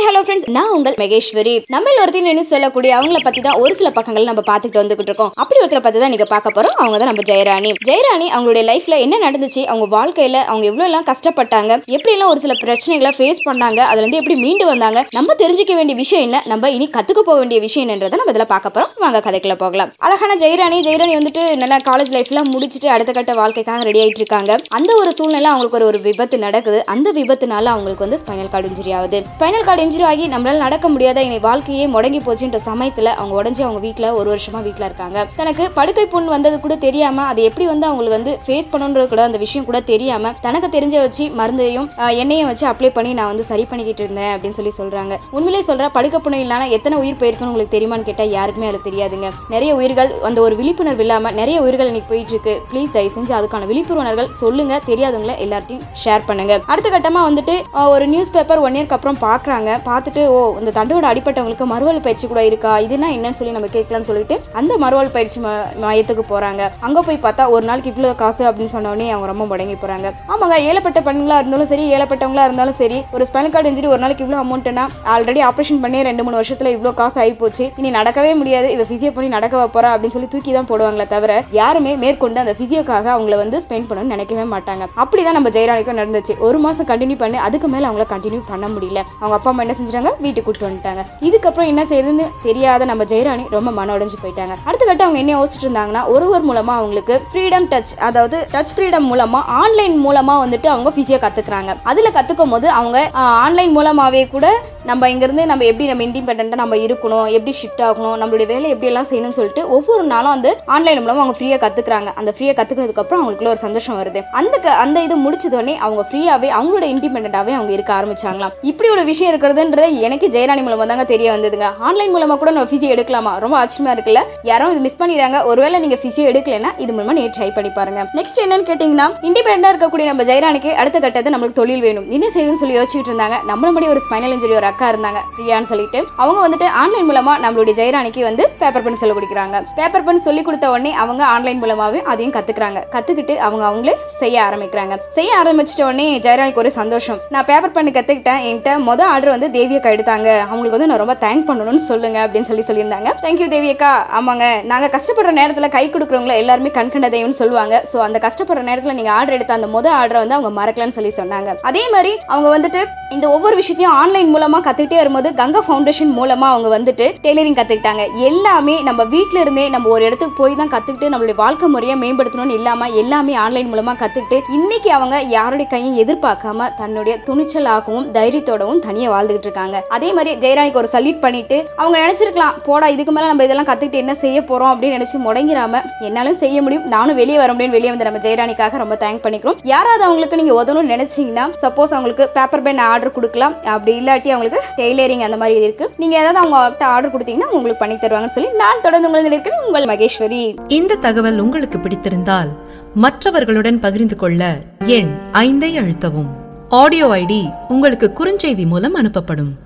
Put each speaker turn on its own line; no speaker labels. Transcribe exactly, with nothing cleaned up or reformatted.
Hi hello friends, நான் உங்கள் மகேஸ்வரி. நம்ம ஒருத்தர் என்ன சொல்லக்கூடிய அவங்கள பத்தி தான் ஒரு சில பக்கங்கள் நம்ம பார்த்துட்டு வந்துகிட்டு இருக்கோம். அப்படி ஒருத்தரை பத்தி தான் நீங்க பார்க்க போறோம். அவங்க தான் நம்ம ஜெயராணி. ஜெயராணி அவங்களுடைய லைஃப்ல என்ன நடந்துச்சு, அவங்க வாழ்க்கையில அவங்க எவ்வளவு எல்லாம் கஷ்டப்பட்டாங்க, எப்படி எல்லாம் ஒரு சில பிரச்சனைகளை ஃபேஸ் பண்ணாங்க, அதுல இருந்து எப்படி மீண்டு வந்தாங்க, நம்ம தெரிஞ்சுக்க வேண்டிய விஷயம் என்ன, நம்ம இனி கத்துக்க போக வேண்டிய விஷயம் என்னன்றதை நம்ம இதில் பார்க்க போறோம். வாங்க கதைக்குள்ள போகலாம். அழகான ஜெயராணி ஜெயராணி வந்துட்டு நல்லா காலேஜ் லைஃப்லாம் முடிச்சுட்டு அடுத்த கட்ட வாழ்க்கைக்காக ரெடி ஆயிட்டு இருக்காங்க. அந்த ஒரு சூழ்நிலை அவங்களுக்கு ஒரு ஒரு விபத்து நடக்குது. அந்த விபத்துனால அவங்களுக்கு வந்து ஸ்பைனல் கார்டு இன்ஜுரி ஆகுது. ஸ்பைனல் கார்டு இன்ஜுரி ஆகி நம்மளால நடக்க முடியாத இனி வாழ்க்கையே முடங்கி போச்சுன்ற சமயத்துல அவங்க உடஞ்சி அவங்க வீட்டுல ஒரு வருஷமா வீட்டுல இருக்காங்க. தனக்கு படுக்கை புண் வந்தது கூட தெரியாம, அது எப்படி வந்து அவங்களுக்கு வந்து ஃபேஸ் பண்ணணுன்றது கூட அந்த விஷயம் கூட தெரியாம தனக்கு தெரிஞ்ச வச்சு மருந்தையும் எண்ணெயும் வச்சு அப்ளை பண்ணி நான் வந்து சரி பண்ணிக்கிட்டு இருந்தேன் அப்படின்னு சொல்லி சொல்றாங்க. உண்மையிலே சொல்ற, படுக்கை புண்ணு இல்லைனா எத்தனை உயிர் போயிருக்குன்னு உங்களுக்கு தெரியுமான்னு கேட்டா யாருக்குமே அது தெரியாதுங்க. நிறைய உயிர்கள் அந்த ஒரு விழிப்புணர்வு இல்லாம நிறைய உயிர்கள் இன்னைக்கு போயிட்டு இருக்கு. ப்ளீஸ் தயவு செஞ்சு அதுக்கான விழிப்புணர்வுகள் சொல்லுங்க, தெரியாதவங்களை எல்லார்ட்டையும் ஷேர் பண்ணுங்க. அடுத்த கட்டமா வந்துட்டு ஒரு நியூஸ் பேப்பர் ஒன் இயர்க்கு அப்புறம் பாக்குறாங்க. பார்த்துட்டு ஓ இந்த தண்டோட அடிப்பட்டவங்களுக்கு மறுவாழ் பயிற்சி கூட இருக்கா, இதுனா என்னன்னு சொல்லி நம்ம கேட்கலாம்னு சொல்லிட்டு அந்த மறுவாழ் பயிற்சி மையத்துக்கு போறாங்க. அங்க போய் பார்த்தா ஒரு நாளைக்கு இவ்வளவு காசு அப்படின்னு சொன்னோடனே அவங்க ரொம்ப முடங்கி போறாங்க. ஆமாங்க, ஏழப்பட்ட பெண்களா இருந்தாலும் சரி, ஏழப்பட்டவங்களா இருந்தாலும் சரி, ஒரு ஸ்பைனல் கார்டு இன்ஜுரி ஒரு நாளைக்கு இவ்வளவு அமௌண்ட்னா, ஆல்ரெடி ஆப்ரேஷன் பண்ணி ரெண்டு மூணு வருஷத்துல இவ்வளவு காசு ஆகி போச்சு, இனி நடக்கவே முடியாது, இவ பிசியோ பண்ணி நடக்க வைப்போறா அப்படின்னு சொல்லி தூக்கி தான் போடுவாங்களே தவிர யாருமே மேற்கொண்டு அந்த பிசியோக்காக அவங்களை வந்து ஸ்பெண்ட் பண்ணணும்னு நினைக்கவே மாட்டாங்க. அப்படிதான் நம்ம ஜெயராணிக்கும் நடந்துச்சு. ஒரு மாசம் கண்டினியூ பண்ணி அதுக்கு மேல அவங்கள கண்டினியூ பண்ண முடியல. அவங்க அப்பா அம்மா என்ன செஞ்சாங்க, வீட்டுக்கு கூட்டு வந்துட்டாங்க. இதுக்கப்புறம் என்ன செய்யறதுன்னு தெரியாத நம்ம ஜெயராணி ரொம்ப மன உடைஞ்சு போயிட்டாங்க. அடுத்த கட்ட அவங்க என்ன யோசிச்சுட்டு இருந்தாங்கன்னா, ஒருவர் மூலமா அவங்களுக்கு ஃப்ரீடம் டச், அதாவது டச் ஃப்ரீடம் மூலமா ஆன்லைன் மூலமா வந்துட்டு அவங்க பிசியோ கத்துக்கிறாங்க. அதுல கத்துக்கும் போது அவங்க ஆன்லைன் மூலமாவே கூட நம்ம இங்கிருந்து நம்ம எப்படி நம்ம இண்டிபெண்டா நம்ம இருக்கணும், எப்படி ஷிஃப்ட் ஆகணும், நம்மளுடைய வேலை எப்படி எல்லாம் செய்யணும்னு சொல்லிட்டு ஒவ்வொரு நாளும் அந்த ஆன்லைன் மூலமா அவங்க ஃப்ரீயா கத்துக்கிறாங்க. அந்த ஃப்ரீயா கத்துக்கிறதுக்கு அப்புறம் அவங்களுக்குள்ள ஒரு சந்தோஷம் வருது. அந்த அந்த இது முடிச்சதோடனே அவங்க ஃப்ரீயாவே அவங்களோட இண்டிபெண்டாவே அவங்க இருக்க ஆரம்பிச்சாங்களாம். இப்படி ஒரு விஷயம் இருக்கிறதுன்றது எனக்கு ஜெயராணி மூலமா தாங்க தெரிய வந்ததுங்க. ஆன்லைன் மூலமா கூட நம்ம பிசியோ எடுக்கலாமா, ரொம்ப ஆச்சரியமா இருக்குல்ல. யாரும் இது மிஸ் பண்ணிடுறாங்க. ஒருவேளை நீங்க பிசியோ எடுக்கலன்னா இது மூலமா நீங்க ட்ரை பண்ணி பாருங்க. நெக்ஸ்ட் என்னன்னு கேட்டீங்கன்னா, இண்டிபெண்டா இருக்கக்கூடிய நம்ம ஜெயராணிக்கு அடுத்த கட்டத்தை நம்மளுக்கு தொழில் வேணும், என்ன செய்யுதுன்னு சொல்லி யோசிச்சுட்டு இருந்தாங்க. நம்மளுடைய ஒரு ஸ்பைனல் இன்ஜுரி ஒரு அக்கா இருந்தாங்க, பிரியான்னு சொல்லிட்டு, அவங்க வந்துட்டு ஆன்லைன் மூலமா நம்மளுடைய ஜெயராணிக்கு வந்து பேப்பர் பென் சொல்லி கொடுக்குறாங்க. பேப்பர் பென் சொல்லி கொடுத்த உடனே அவங்க ஆன்லைன் மூலமாவே அதையும் கத்துக்கிறாங்க. கத்துக்கிட்டு அவங்க அவங்களே செய்ய ஆரம்பிக்கிறாங்க. செய்ய ஆரம்பிச்சிட்ட உடனே ஜெயராணிக்கு ஒரு சந்தோஷம். நான் பேப்பர் பென் கத்துக்கிட்டேன், என்கிட்ட மொதல் ஆர்டர் வந்து தேவியக்கா எடுத்தாங்க, அவங்களுக்கு வந்து நான் ரொம்ப தேங்க் பண்ணணும்னு சொல்லுங்க அப்படின்னு சொல்லி சொல்லியிருந்தாங்க. தேங்க்யூ தேவியக்கா. ஆமாங்க, நாங்க கஷ்டப்படுற நேரத்துல கை கொடுக்குறவங்கள எல்லாருமே கண்கண்ட தெய்வம்னு சொல்லுவாங்க. ஸோ அந்த கஷ்டப்படுற நேரத்துல நீங்க ஆர்டர் எடுத்த அந்த மொதல் ஆர்டரை வந்து அவங்க மறக்கலன்னு சொல்லி சொன்னாங்க. அதே மாதிரி அவங்க வந்துட்டு இந்த ஒவ்வொரு விஷயத்தையும் ஆன்லைன் மூலமா கத்துக்கிட்டே வரும்போது கங்கா ஃபவுண்டேஷன் மூலமா அவங்க வந்துட்டு டெய்லரிங் கத்துக்கிட்டாங்க. எல்லாமே நம்ம வீட்டுல இருந்தே நம்ம ஒரு இடத்துக்கு போய் தான் கத்துக்கிட்டு நம்மளுடைய வாழ்க்கை முறையை மேம்படுத்தணும்னு இல்லாம எல்லாமே ஆன்லைன் மூலமா கத்துக்கிட்டு இன்னைக்கு அவங்க யாருடைய கையும் எதிர்பார்க்காம தன்னுடைய துணிச்சலாகவும் தைரியத்தோடவும் தனியா வாழ்ந்துகிட்டு இருக்காங்க. அதே மாதிரி ஜெயராணிக்கு ஒரு சல்யூட் பண்ணிட்டு அவங்க நினைச்சிருக்கலாம், போடா இதுக்கு மேல நம்ம இதெல்லாம் கத்துக்கிட்டு என்ன செய்ய போறோம் அப்படின்னு நினைச்சு முடங்கிராம என்னாலும் செய்ய முடியும், நானும் வெளியே வர முடியும், வெளியே வந்து நம்ம ஜெயராணிக்காக ரொம்ப தேங்க் பண்ணிக்கிறோம். யாராவது அவங்களுக்கு நீங்க உதவணும்னு நினைச்சீங்கன்னா சப்போஸ் அவங்களுக்கு பேப்பர் பென் ஆர்டர் கொடுக்கலாம், அப்படி இல்லாட்டி அவங்களுக்கு டெய்லரிங் அந்த மாதிரி இருக்கு, நீங்க ஏதாவது அவங்க ஆர்டர் கொடுத்தீங்கன்னா உங்களுக்கு பண்ணி தருவாங்கன்னு சொல்லி நான் தொடர்ந்து உங்களுக்கு இருக்கிறேன். உங்கள் மகேஸ்வரி.
இந்த தகவல் உங்களுக்கு பிடித்திருந்தால் மற்றவர்களுடன் பகிர்ந்து கொள்ள எண் ஐந்தை அழுத்தவும். ஆடியோ ஐடி உங்களுக்கு குறுஞ்செய்தி மூலம் அனுப்பப்படும்.